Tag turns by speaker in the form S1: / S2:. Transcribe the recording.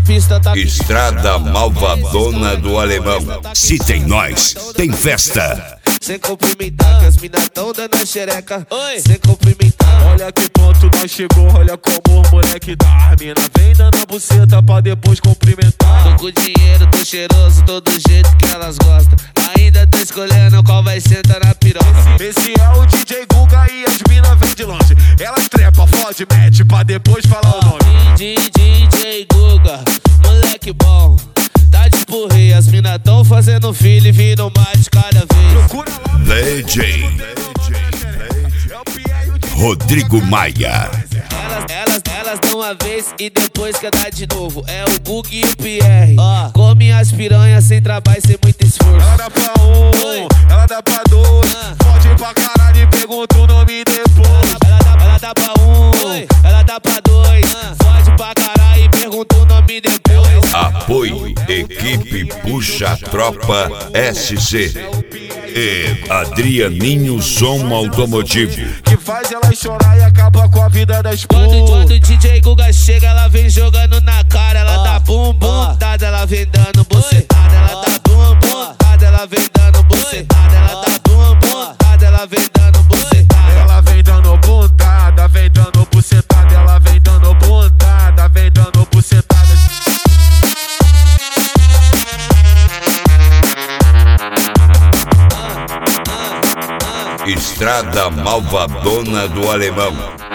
S1: pista tá
S2: Estrada Malvadona do Alemão. Se tem nós, tem festa.
S1: sem cumprimentar, que as mina tão dando a xereca.
S3: Oi.
S1: Sem cumprimentar.
S4: Olha que ponto nós chegou, olha como os moleque da mina vem dando a buceta pra depois cumprimentar.
S1: Tô com dinheiro, tô cheiroso, todo jeito que elas gostam. Ainda tô escolhendo qual vai sentar na piroca.
S4: Esse é o DJ Guga e as mina vem de longe. Elas trepa, fode, mete pra depois falar o nome.
S1: DJ Guga, moleque bom. Tá de porrei, as mina tão fazendo filho e viram mais de cada vez.
S4: Procura lá,
S2: DJ Rodrigo Maia.
S1: Elas dão uma vez e depois quer dar de novo. É o Guga e o Pierre. Come as piranhas sem trabalho, sem muito esforço.
S4: ela dá pra um, ela dá pra dois. Fode pra caralho e pergunta o nome depois.
S1: Ela dá pra um, ela dá pra dois. Fode pra caralho e pergunta o nome depois.
S2: Apoio Equipe Puxa Tropa SC e Adrianinho Som Automotivo.
S4: Que faz ela chorar e acaba com a vida da esposa.
S1: Quando o DJ Guga chega, ela vem jogando na cara. Ela dá bum bum dada, ela vem dando bucetada. Ela dá bum bum dada, ela vem dando bucetada. Ela dá bum bum dada, ela vem dando bucetada.
S4: Ela vem dando bundada, vem dando bucetada. Ela vem dando bundada, vem dando bucetada.
S2: Estrada Malvadona do Alemão.